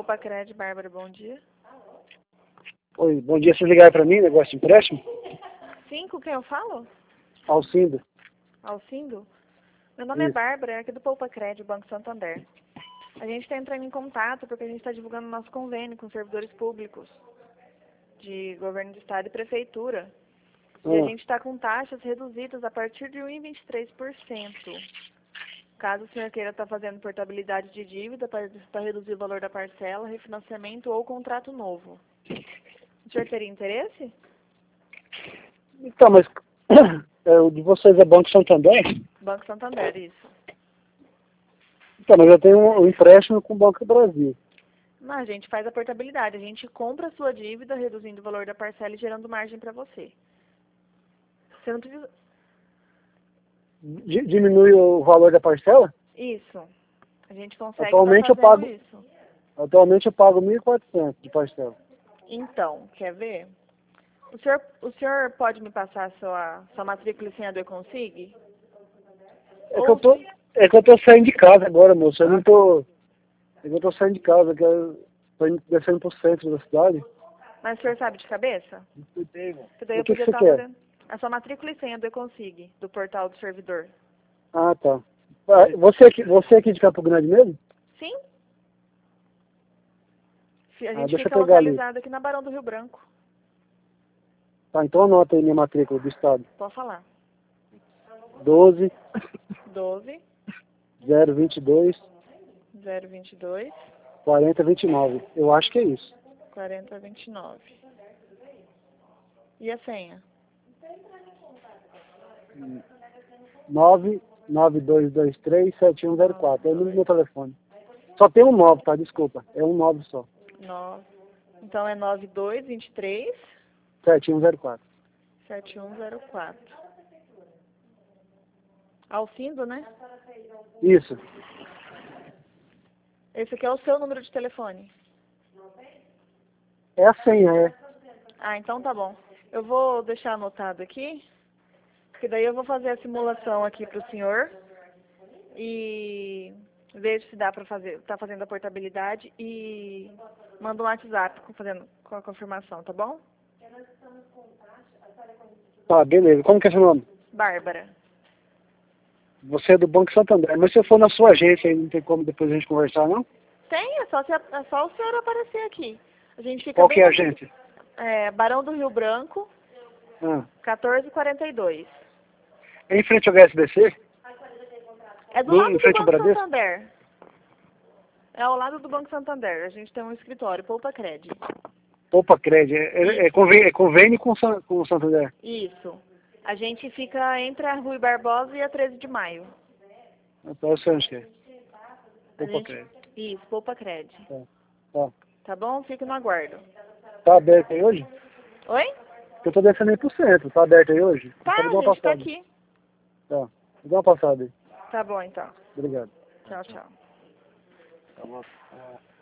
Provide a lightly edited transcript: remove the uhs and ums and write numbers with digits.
Poupa-Cred, Bárbara, bom dia. Oi, bom dia. Vocês ligaram para mim, negócio de empréstimo? Sim, com quem eu falo? Alcindo. Alcindo? Meu nome é Isso. Bárbara, é aqui do Poupa-Cred, Banco Santander. A gente está entrando em contato porque a gente está divulgando nosso convênio com servidores públicos de governo do estado e prefeitura. E a gente está com taxas reduzidas a partir de 1,23%. Caso o senhor queira estar fazendo portabilidade de dívida para reduzir o valor da parcela, refinanciamento ou contrato novo. O senhor teria interesse? Então, mas o de vocês é Banco Santander? Banco Santander, isso. Então, mas eu tenho um empréstimo com o Banco do Brasil. Não, a gente faz a portabilidade. A gente compra a sua dívida, reduzindo o valor da parcela e gerando margem para você. Você não precisa... Diminui o valor da parcela? Isso. A gente consegue estar fazendo isso. Atualmente eu pago 1.400 de parcela. Então, quer ver? O senhor pode me passar sua matrícula e senha do Econsig? É que eu tô saindo de casa agora, moço. Eu não tô... É que eu tô saindo de casa, que eu tô descendo pro centro da cidade. Mas o senhor sabe de cabeça? Que daí O eu que podia você estar quer? fazendo a sua matrícula e senha do Econsig, do portal do servidor. Ah, tá. Você aqui de Campo Grande mesmo? Sim. A gente Deixa eu fica pegar ali. localizado aqui na Barão do Rio Branco. Tá, então anota aí minha matrícula do estado. Pode falar. 12 12 022 022 4029. Eu acho que é isso. 4029. E a senha? 992237104. É o número do meu telefone. Só tem um 9, tá? Desculpa. É um 9 só. 9. Então é 9223 7104. 7104. Alcindo, né? Isso. Esse aqui é o seu número de telefone. É a senha, é. Ah, então tá bom. Eu vou deixar anotado aqui, que daí eu vou fazer a simulação aqui pro senhor e vejo se dá pra fazer, tá fazendo a portabilidade e mando um WhatsApp com a confirmação, tá bom? Tá, beleza. Como que é seu nome? Bárbara. Você é do Banco Santander. Mas se eu for na sua agência, aí não tem como depois a gente conversar, não? Tem, é só o senhor aparecer aqui. A gente fica Qual bem que é a agência? Barão do Rio Branco, 1442. É em frente ao HSBC? É do lado Em do frente ao Banco Bradesco? Santander. É ao lado do Banco Santander. A gente tem um escritório, Poupa-Cred. Poupa-Cred. É convênio com o Santander. Isso. A gente fica entre a Rui Barbosa e a 13 de Maio. Então eu sei onde que é. Poupa-Cred. Isso, Poupa-Cred. Tá. Tá bom? Fica no aguardo. Tá aberto aí hoje? Oi? Eu tô descendo aí pro centro. Tá aberto aí hoje? Tá, Pode dar a uma gente tá passada. aqui. Tá. Dá uma passada aí. Tá bom, então. Obrigado. Tchau, tchau. Tá bom.